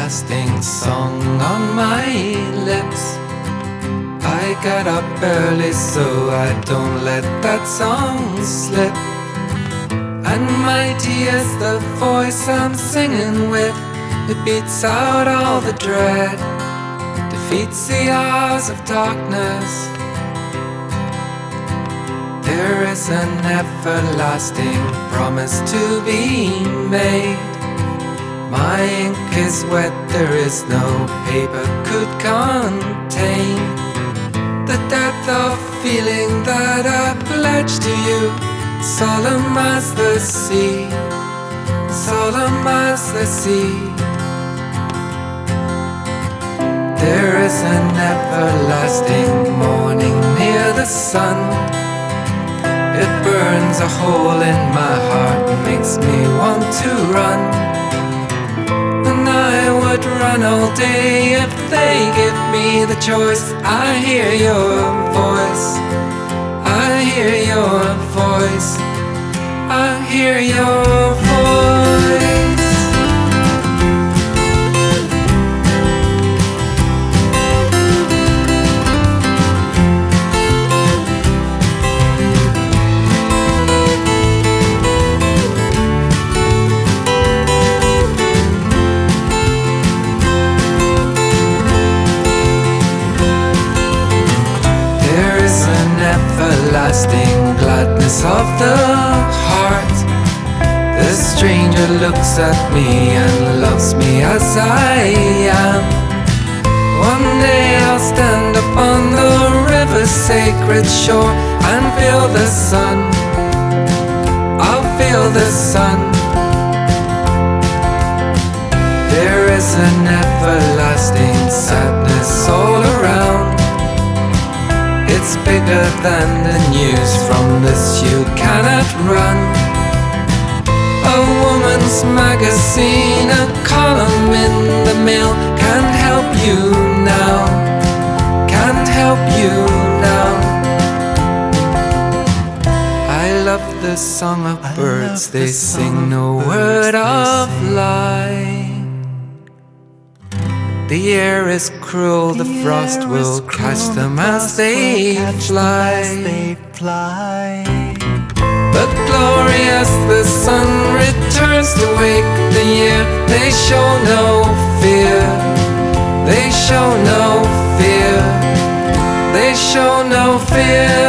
everlasting song on my lips. I got up early so I don't let that song slip. And mighty is the voice I'm singing with. It beats out all the dread, defeats the hours of darkness. There is an everlasting promise to be made. My ink is wet, there is no paper could contain the depth of feeling that I pledge to you. Solemn as the sea, solemn as the sea. There is an everlasting morning near the sun. It burns a hole in my heart, makes me want to run. And I would run all day if they give me the choice. I hear your voice, I hear your voice, I hear your voice. Everlasting gladness of the heart. The stranger looks at me and loves me as I am. One day I'll stand upon the river's sacred shore and feel the sun. I'll feel the sun. There is an everlasting sadness all around. It's bigger than the news, from this you cannot run. A woman's magazine, a column in the mail can't help you now, can't help you now. I love the song of birds, they sing no word of lie. The air is cruel, the frost will catch them as they fly. But glorious the sun returns to wake the year. They show no fear, they show no fear, they show no fear.